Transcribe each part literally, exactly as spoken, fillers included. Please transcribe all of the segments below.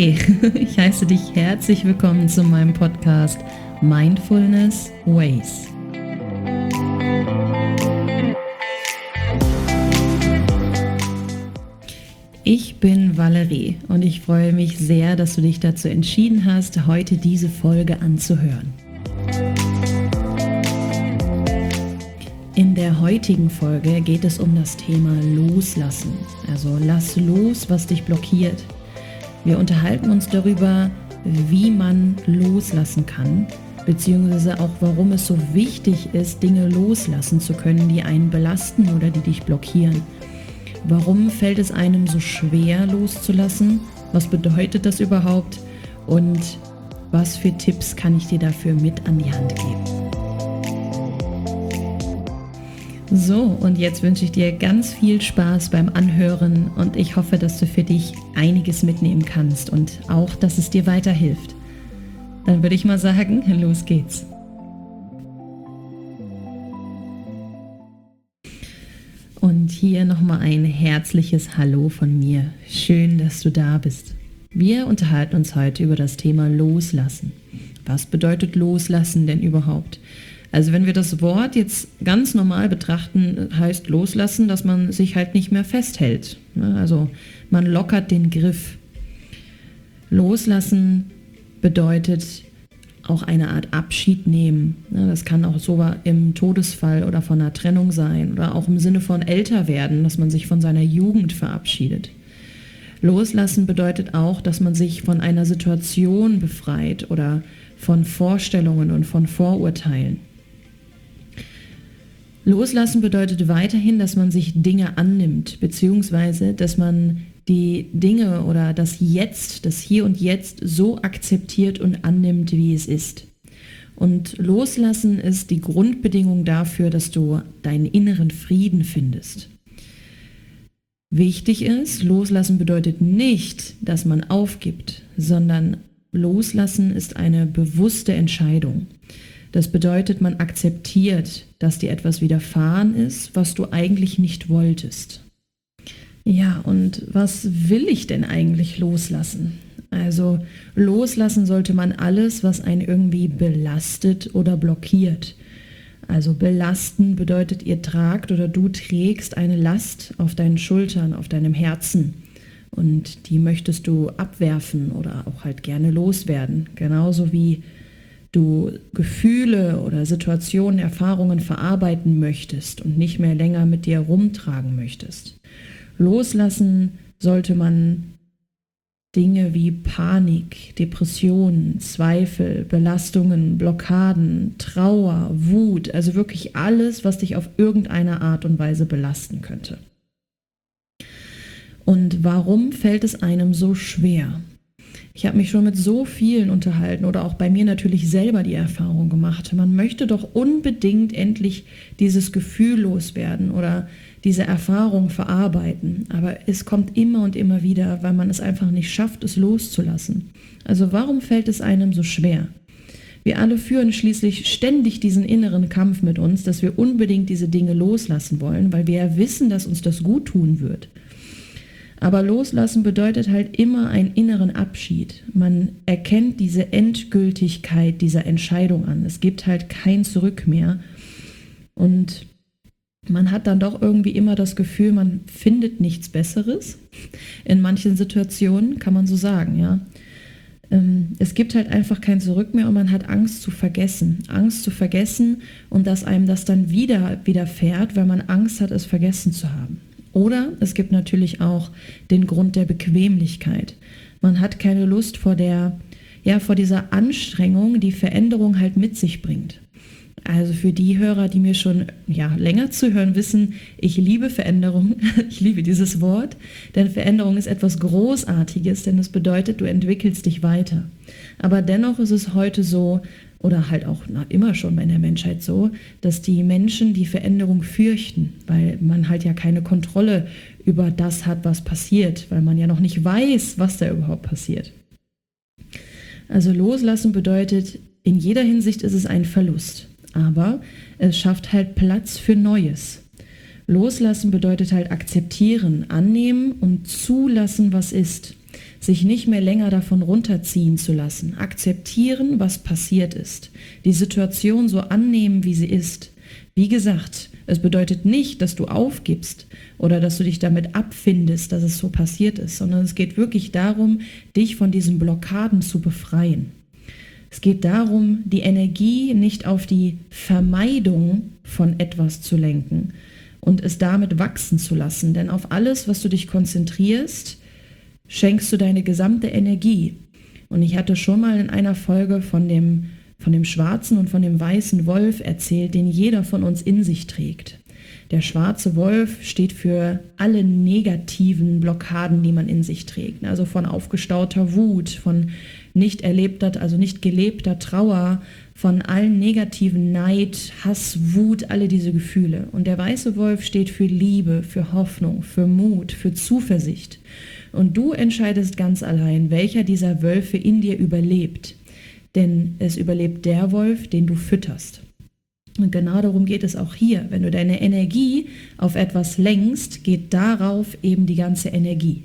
Hi, ich heiße dich herzlich willkommen zu meinem Podcast Mindfulness Ways. Ich bin Valerie und ich freue mich sehr, dass du dich dazu entschieden hast, heute diese Folge anzuhören. In der heutigen Folge geht es um das Thema Loslassen. Also lass los, was dich blockiert. Wir unterhalten uns darüber, wie man loslassen kann, beziehungsweise auch warum es so wichtig ist, Dinge loslassen zu können, die einen belasten oder die dich blockieren. Warum fällt es einem so schwer loszulassen? Was bedeutet das überhaupt? Und was für Tipps kann ich dir dafür mit an die Hand geben? So, und jetzt wünsche ich dir ganz viel Spaß beim Anhören und ich hoffe, dass du für dich einiges mitnehmen kannst und auch, dass es dir weiterhilft. Dann würde ich mal sagen, los geht's. Und hier nochmal ein herzliches Hallo von mir. Schön, dass du da bist. Wir unterhalten uns heute über das Thema Loslassen. Was bedeutet Loslassen denn überhaupt? Also wenn wir das Wort jetzt ganz normal betrachten, heißt loslassen, dass man sich halt nicht mehr festhält. Also man lockert den Griff. Loslassen bedeutet auch eine Art Abschied nehmen. Das kann auch so im Todesfall oder von einer Trennung sein oder auch im Sinne von älter werden, dass man sich von seiner Jugend verabschiedet. Loslassen bedeutet auch, dass man sich von einer Situation befreit oder von Vorstellungen und von Vorurteilen. Loslassen bedeutet weiterhin, dass man sich Dinge annimmt, beziehungsweise dass man die Dinge oder das Jetzt, das Hier und Jetzt so akzeptiert und annimmt, wie es ist. Und Loslassen ist die Grundbedingung dafür, dass du deinen inneren Frieden findest. Wichtig ist, Loslassen bedeutet nicht, dass man aufgibt, sondern Loslassen ist eine bewusste Entscheidung. Das bedeutet, man akzeptiert, dass dir etwas widerfahren ist, was du eigentlich nicht wolltest. Ja, und was will ich denn eigentlich loslassen? Also loslassen sollte man alles, was einen irgendwie belastet oder blockiert. Also belasten bedeutet, ihr tragt oder du trägst eine Last auf deinen Schultern, auf deinem Herzen. Und die möchtest du abwerfen oder auch halt gerne loswerden. Genauso wie du Gefühle oder Situationen, Erfahrungen verarbeiten möchtest und nicht mehr länger mit dir rumtragen möchtest. Loslassen sollte man Dinge wie Panik, Depressionen, Zweifel, Belastungen, Blockaden, Trauer, Wut, also wirklich alles, was dich auf irgendeine Art und Weise belasten könnte. Und warum fällt es einem so schwer? Ich habe mich schon mit so vielen unterhalten oder auch bei mir natürlich selber die Erfahrung gemacht. Man möchte doch unbedingt endlich dieses Gefühl loswerden oder diese Erfahrung verarbeiten. Aber es kommt immer und immer wieder, weil man es einfach nicht schafft, es loszulassen. Also warum fällt es einem so schwer? Wir alle führen schließlich ständig diesen inneren Kampf mit uns, dass wir unbedingt diese Dinge loslassen wollen, weil wir ja wissen, dass uns das gut tun wird. Aber loslassen bedeutet halt immer einen inneren Abschied. Man erkennt diese Endgültigkeit dieser Entscheidung an. Es gibt halt kein Zurück mehr. Und man hat dann doch irgendwie immer das Gefühl, man findet nichts Besseres. In manchen Situationen kann man so sagen, ja. Es gibt halt einfach kein Zurück mehr und man hat Angst zu vergessen. Angst zu vergessen und dass einem das dann wieder widerfährt, weil man Angst hat, es vergessen zu haben. Oder es gibt natürlich auch den Grund der Bequemlichkeit. Man hat keine Lust vor der, ja, vor dieser Anstrengung, die Veränderung halt mit sich bringt. Also für die Hörer, die mir schon ja, länger zuhören, wissen, ich liebe Veränderung, ich liebe dieses Wort, denn Veränderung ist etwas Großartiges, denn es bedeutet, du entwickelst dich weiter. Aber dennoch ist es heute so, oder halt auch na, immer schon bei der Menschheit so, dass die Menschen die Veränderung fürchten, weil man halt ja keine Kontrolle über das hat, was passiert, weil man ja noch nicht weiß, was da überhaupt passiert. Also loslassen bedeutet, in jeder Hinsicht ist es ein Verlust, aber es schafft halt Platz für Neues. Loslassen bedeutet halt akzeptieren, annehmen und zulassen, was ist. sich nicht mehr länger davon runterziehen zu lassen, akzeptieren, was passiert ist, die Situation so annehmen, wie sie ist. Wie gesagt, es bedeutet nicht, dass du aufgibst oder dass du dich damit abfindest, dass es so passiert ist, sondern es geht wirklich darum, dich von diesen Blockaden zu befreien. Es geht darum, die Energie nicht auf die Vermeidung von etwas zu lenken und es damit wachsen zu lassen, denn auf alles, was du dich konzentrierst, schenkst du deine gesamte Energie. Und ich hatte schon mal in einer Folge von dem, von dem schwarzen und von dem weißen Wolf erzählt, den jeder von uns in sich trägt. Der schwarze Wolf steht für alle negativen Blockaden, die man in sich trägt. Also von aufgestauter Wut, von nicht erlebter, also nicht gelebter Trauer, von allen negativen Neid, Hass, Wut, alle diese Gefühle. Und der weiße Wolf steht für Liebe, für Hoffnung, für Mut, für Zuversicht. Und du entscheidest ganz allein, welcher dieser Wölfe in dir überlebt. Denn es überlebt der Wolf, den du fütterst. Und genau darum geht es auch hier. Wenn du deine Energie auf etwas lenkst, geht darauf eben die ganze Energie.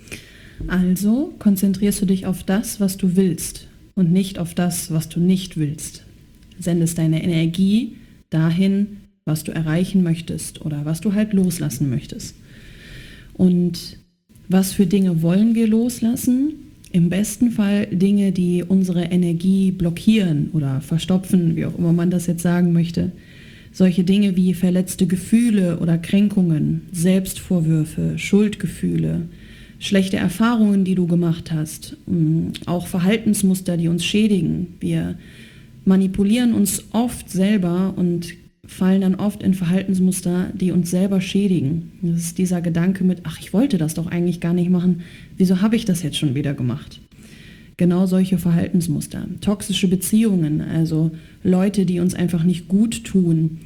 Also konzentrierst du dich auf das, was du willst und nicht auf das, was du nicht willst. Sendest deine Energie dahin, was du erreichen möchtest oder was du halt loslassen möchtest. Und was für Dinge wollen wir loslassen? Im besten Fall Dinge, die unsere Energie blockieren oder verstopfen, wie auch immer man das jetzt sagen möchte. Solche Dinge wie verletzte Gefühle oder Kränkungen, Selbstvorwürfe, Schuldgefühle, schlechte Erfahrungen, die du gemacht hast, auch Verhaltensmuster, die uns schädigen. Wir manipulieren uns oft selber und fallen dann oft in Verhaltensmuster, die uns selber schädigen. Das ist dieser Gedanke mit, ach, ich wollte das doch eigentlich gar nicht machen, wieso habe ich das jetzt schon wieder gemacht? Genau solche Verhaltensmuster. Toxische Beziehungen, also Leute, die uns einfach nicht gut tun,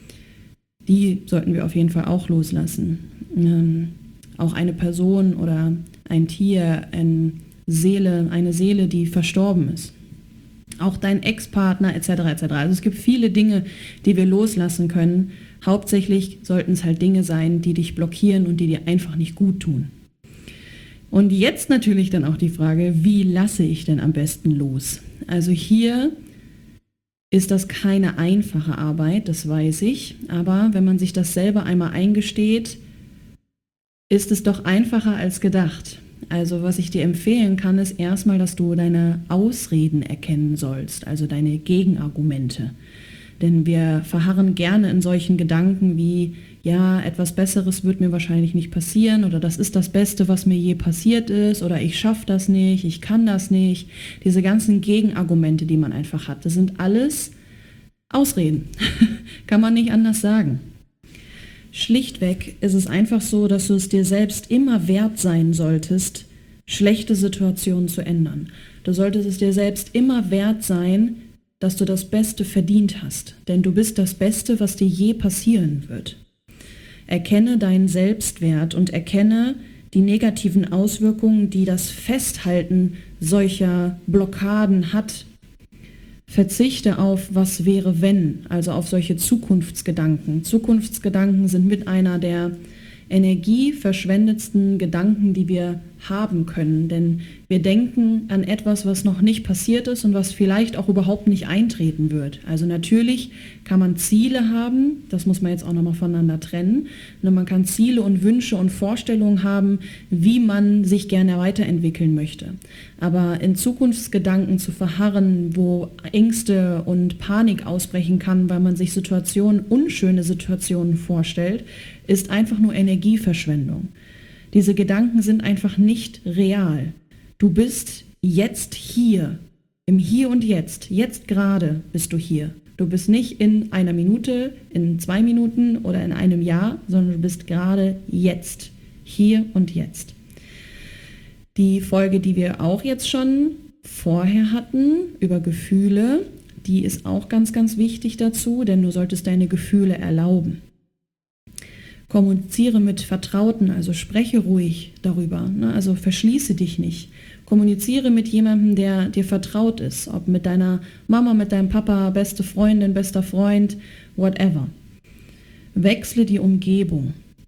die sollten wir auf jeden Fall auch loslassen. Ähm, auch eine Person oder ein Tier, eine Seele, eine Seele, die verstorben ist. Auch dein Ex-Partner et cetera et cetera. Also es gibt viele Dinge, die wir loslassen können. Hauptsächlich sollten es halt Dinge sein, die dich blockieren und die dir einfach nicht gut tun. Und jetzt natürlich dann auch die Frage, wie lasse ich denn am besten los? Also hier ist das keine einfache Arbeit, das weiß ich. Aber wenn man sich das selber einmal eingesteht, ist es doch einfacher als gedacht. Also was ich dir empfehlen kann, ist erstmal, dass du deine Ausreden erkennen sollst, also deine Gegenargumente. Denn wir verharren gerne in solchen Gedanken wie, ja, etwas Besseres wird mir wahrscheinlich nicht passieren oder das ist das Beste, was mir je passiert ist oder ich schaffe das nicht, ich kann das nicht. Diese ganzen Gegenargumente, die man einfach hat, das sind alles Ausreden. Kann man nicht anders sagen. Schlichtweg ist es einfach so, dass du es dir selbst immer wert sein solltest, schlechte Situationen zu ändern. Du solltest es dir selbst immer wert sein, dass du das Beste verdient hast. Denn du bist das Beste, was dir je passieren wird. Erkenne deinen Selbstwert und erkenne die negativen Auswirkungen, die das Festhalten solcher Blockaden hat. Verzichte auf was wäre wenn, also auf solche Zukunftsgedanken. Zukunftsgedanken sind mit einer der energieverschwendetsten Gedanken, die wir haben können. Denn wir denken an etwas, was noch nicht passiert ist und was vielleicht auch überhaupt nicht eintreten wird. Also natürlich kann man Ziele haben, das muss man jetzt auch nochmal voneinander trennen. Und man kann Ziele und Wünsche und Vorstellungen haben, wie man sich gerne weiterentwickeln möchte. Aber in Zukunftsgedanken zu verharren, wo Ängste und Panik ausbrechen kann, weil man sich Situationen, unschöne Situationen vorstellt, ist einfach nur Energieverschwendung. Diese Gedanken sind einfach nicht real. Du bist jetzt hier, im Hier und Jetzt, jetzt gerade bist du hier. Du bist nicht in einer Minute, in zwei Minuten oder in einem Jahr, sondern du bist gerade jetzt, hier und jetzt. Die Folge, die wir auch jetzt schon vorher hatten, über Gefühle, die ist auch ganz, ganz wichtig dazu, denn du solltest deine Gefühle erlauben. Kommuniziere mit Vertrauten, also spreche ruhig darüber, ne? Also verschließe dich nicht. Kommuniziere mit jemandem, der dir vertraut ist, ob mit deiner Mama, mit deinem Papa, beste Freundin, bester Freund, whatever. Wechsle die Umgebung.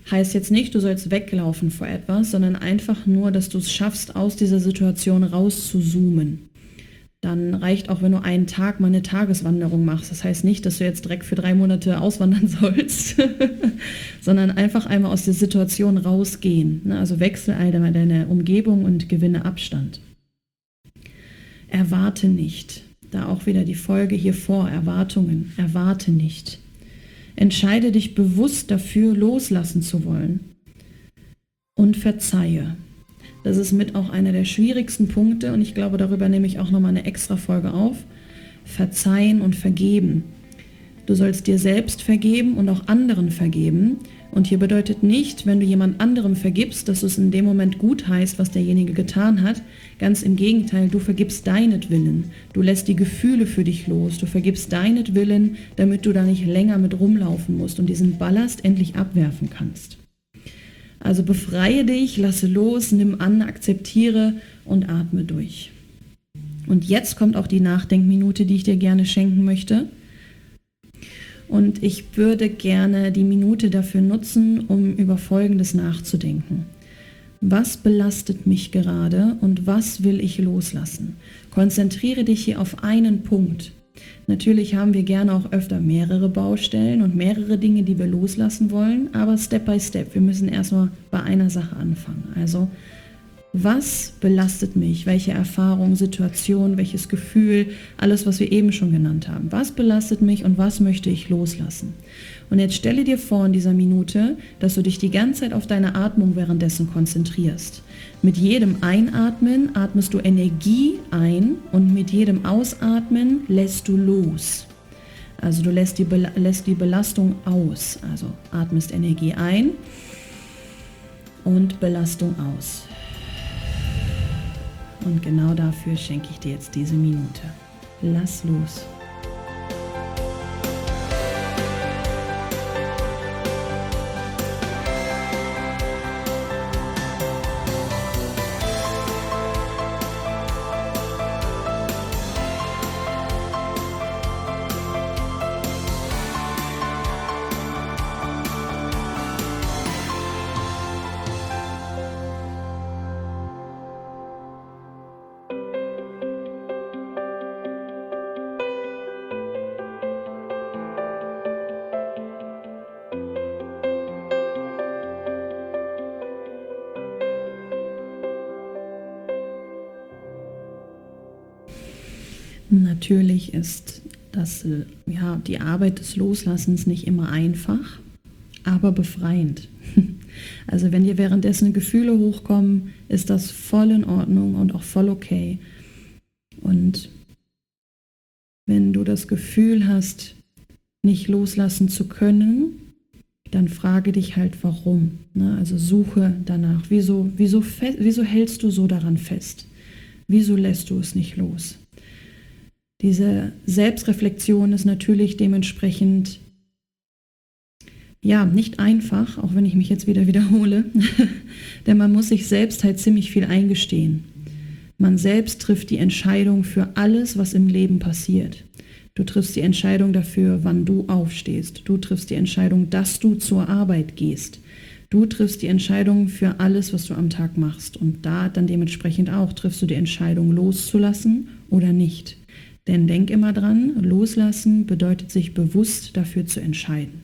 heißt jetzt nicht, du sollst weglaufen vor etwas, sondern einfach nur, dass du es schaffst, aus dieser Situation rauszuzoomen. Dann reicht auch, wenn du einen Tag mal eine Tageswanderung machst. Das heißt nicht, dass du jetzt direkt für drei Monate auswandern sollst, sondern einfach einmal aus der Situation rausgehen. Also wechsel einmal deine Umgebung und gewinne Abstand. Erwarte nicht. Da auch wieder die Folge hier vor, Erwartungen. Erwarte nicht. Entscheide dich bewusst dafür, loslassen zu wollen. Und verzeihe. Das ist mit auch einer der schwierigsten Punkte und ich glaube, darüber nehme ich auch nochmal eine extra Folge auf. Verzeihen und vergeben. Du sollst dir selbst vergeben und auch anderen vergeben. Und hier bedeutet nicht, wenn du jemand anderem vergibst, dass es in dem Moment gut heißt, was derjenige getan hat. Ganz im Gegenteil, du vergibst deinetwillen. Du lässt die Gefühle für dich los. Du vergibst deinetwillen, damit du da nicht länger mit rumlaufen musst und diesen Ballast endlich abwerfen kannst. Also befreie dich, lasse los, nimm an, akzeptiere und atme durch. Und jetzt kommt auch die Nachdenkminute, die ich dir gerne schenken möchte. Und ich würde gerne die Minute dafür nutzen, um über Folgendes nachzudenken. Was belastet mich gerade und was will ich loslassen? Konzentriere dich hier auf einen Punkt. Natürlich haben wir gerne auch öfter mehrere Baustellen und mehrere Dinge, die wir loslassen wollen, aber Step by Step. Wir müssen erstmal bei einer Sache anfangen. Also, was belastet mich? Welche Erfahrung, Situation, welches Gefühl, alles, was wir eben schon genannt haben. Was belastet mich und was möchte ich loslassen? Und jetzt stelle dir vor in dieser Minute, dass du dich die ganze Zeit auf deine Atmung währenddessen konzentrierst. Mit jedem Einatmen atmest du Energie ein und mit jedem Ausatmen lässt du los. Also du lässt die, Bel- lässt die Belastung aus. Also atmest Energie ein und Belastung aus. Und genau dafür schenke ich dir jetzt diese Minute. Lass los. Natürlich ist das, ja, die Arbeit des Loslassens nicht immer einfach, aber befreiend. Also wenn dir währenddessen Gefühle hochkommen, ist das voll in Ordnung und auch voll okay. Und wenn du das Gefühl hast, nicht loslassen zu können, dann frage dich halt, warum. Ne? Also suche danach. Wieso, wieso, fe- wieso hältst du so daran fest? Wieso lässt du es nicht los? Diese Selbstreflexion ist natürlich dementsprechend ja nicht einfach, auch wenn ich mich jetzt wieder wiederhole, denn man muss sich selbst halt ziemlich viel eingestehen. Man selbst trifft die Entscheidung für alles, was im Leben passiert. Du triffst die Entscheidung dafür, wann du aufstehst. Du triffst die Entscheidung, dass du zur Arbeit gehst. Du triffst die Entscheidung für alles, was du am Tag machst. Und da dann dementsprechend auch triffst du die Entscheidung, loszulassen oder nicht. Denn denk immer dran, loslassen bedeutet sich bewusst dafür zu entscheiden.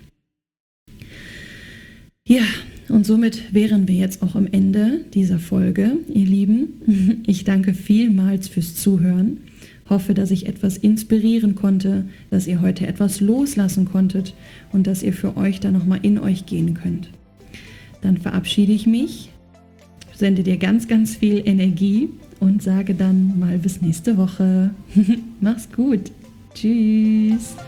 Ja, und somit wären wir jetzt auch am Ende dieser Folge, ihr Lieben. Ich danke vielmals fürs Zuhören. Hoffe, dass ich etwas inspirieren konnte, dass ihr heute etwas loslassen konntet und dass ihr für euch da nochmal in euch gehen könnt. Dann verabschiede ich mich, sende dir ganz, ganz viel Energie und sage dann mal bis nächste Woche. Mach's gut. Tschüss.